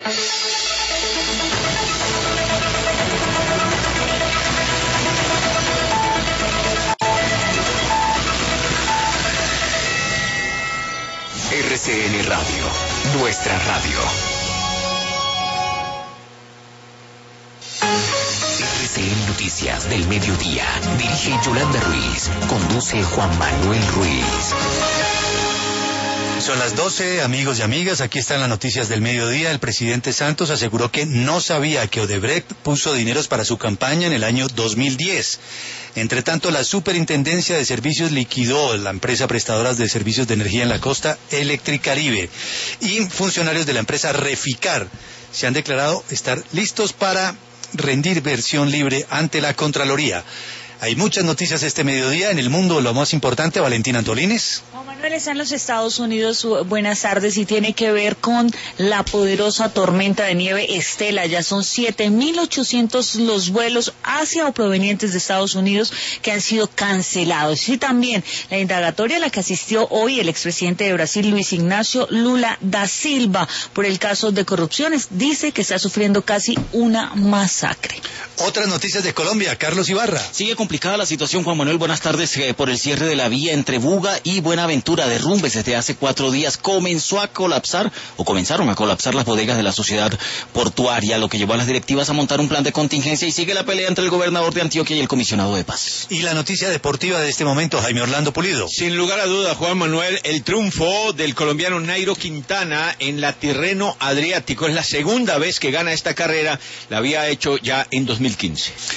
RCN Radio, nuestra radio. RCN Noticias del Mediodía. Dirige Yolanda Ruiz. Conduce Juan Manuel Ruiz. Son las 12, amigos y amigas, aquí están las noticias del mediodía. El presidente Santos aseguró que no sabía que Odebrecht puso dineros para su campaña en el año 2010. Entre tanto, la Superintendencia de Servicios liquidó la empresa prestadora de servicios de energía en la costa, Electricaribe, y funcionarios de la empresa Reficar se han declarado estar listos para rendir versión libre ante la Contraloría. Hay muchas noticias este mediodía. En el mundo, lo más importante, Valentina Antolines. Juan Manuel está en los Estados Unidos. Buenas tardes. Y tiene que ver con la poderosa tormenta de nieve Estela. Ya son 7.800 los vuelos hacia o provenientes de Estados Unidos que han sido cancelados. Y también la indagatoria a la que asistió hoy el expresidente de Brasil, Luis Ignacio Lula da Silva, por el caso de corrupciones. Dice que está sufriendo casi una masacre. Otras noticias de Colombia, Carlos Ibarra. Sigue complicada la situación, Juan Manuel. Buenas tardes. Por el cierre de la vía entre Buga y Buenaventura, derrumbes desde hace 4 días. Comenzaron a colapsar las bodegas de la sociedad portuaria, lo que llevó a las directivas a montar un plan de contingencia, y sigue la pelea entre el gobernador de Antioquia y el comisionado de paz. Y la noticia deportiva de este momento, Jaime Orlando Pulido. Sin lugar a duda, Juan Manuel, el triunfo del colombiano Nairo Quintana en la Tirreno Adriático. Es la segunda vez que gana esta carrera. La había hecho ya en 2015.